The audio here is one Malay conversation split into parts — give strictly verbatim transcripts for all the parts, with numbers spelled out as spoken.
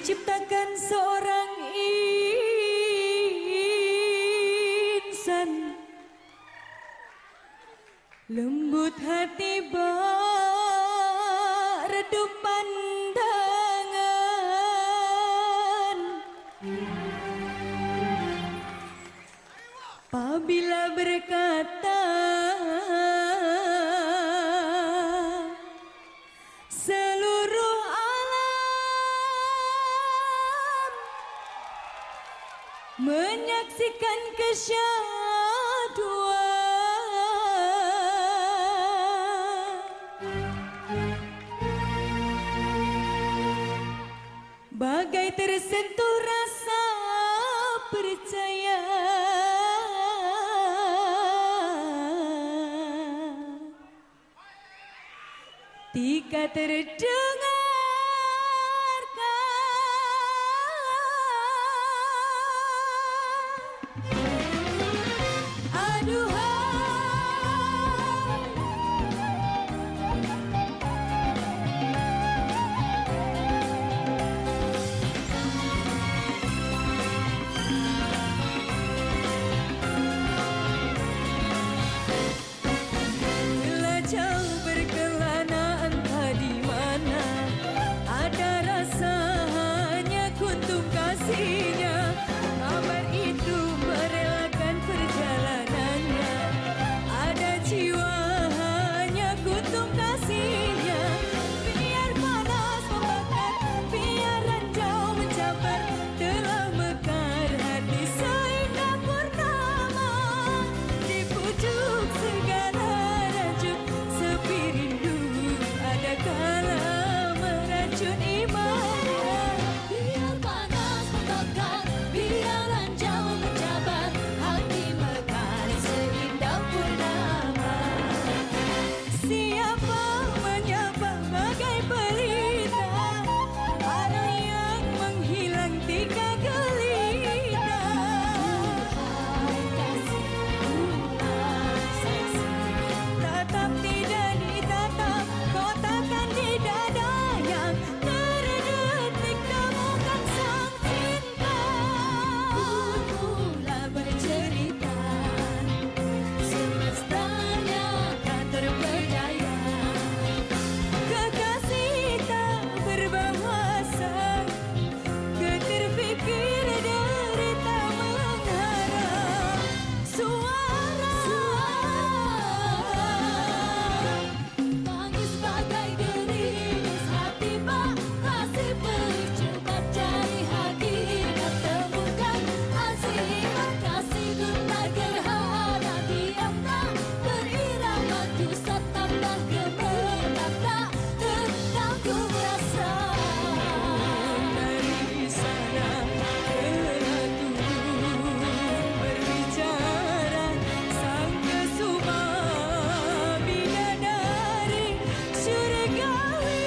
Diciptakan seorang insan, lembut hati beredup pandangan. Apabila berkata seluruh alam menyaksikan kesyahduan, bagai tersentuh rasa percaya. Tika terdengarkan aduhai, bila jauh berkelana entah di mana, ada rasa hanya kuntum kasihnya. Kabar itu merelakan perjalanannya, ada jiwa hanya kuntum kasihnya. Biar panas membakar, biar ranjau mencabar, telah mekar hati seindah purnama. Di pucuk segala rajuk sepi rindu, ada kala meracun iman. Biar panas membakar, biar ranjau mencabar, hati mekar seindah purnama. Siapa menyapa bagai pelita, arah yang menghilang tika gelita. Hai kasihku saksi, Tatap tidak ditatap, kotakan di dada yang terdetik temukan sang cinta. mula bercerita, semestanya tak terperdaya. Kekasih tak berbahasa, keterfikir derita mengharap suara. Tangis bagai gerimis hati bak, kasih perih cepat cari hakikat, temukan azimat kasih guntar gerhana, diam tak berirama, dosa tambah gemetar, tak tertanggung rasa. Dari sana telah turun berbicara sang kesuma bidadari syurgawi.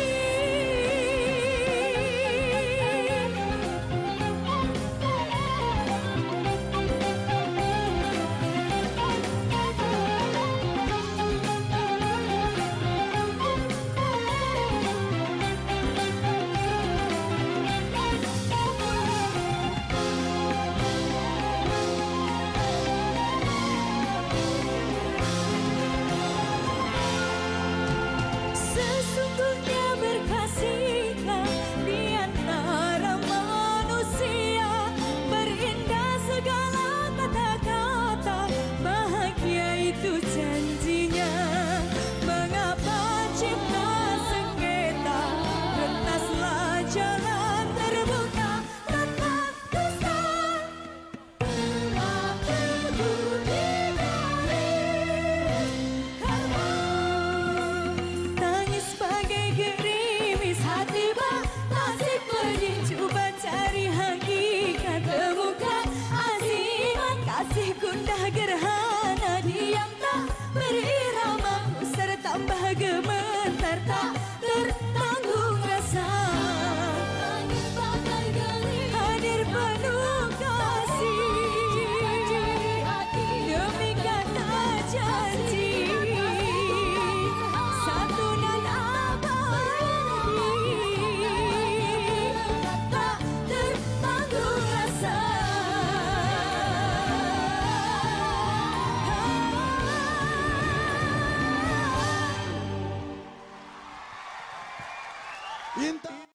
Sesungguhnya berkasihlah di antara manusia, berindah segala kata-kata, bahagia itu janjinya. Mengapa cipta sengketa, rentaslah jalan terbuka, tetap dusta. Tak terbukti garis karma. Tangis bagai gerimis hati bak, nasib pedih cuba cari hakikat, temukan azimat kasih gundah gerhana, diam tak berirama, usar tambah gemetar, tak tertanggung rasa. Tangis bagai gerimis Hadir penuh kasih demi kata janji, satu dan abadi, tak Intan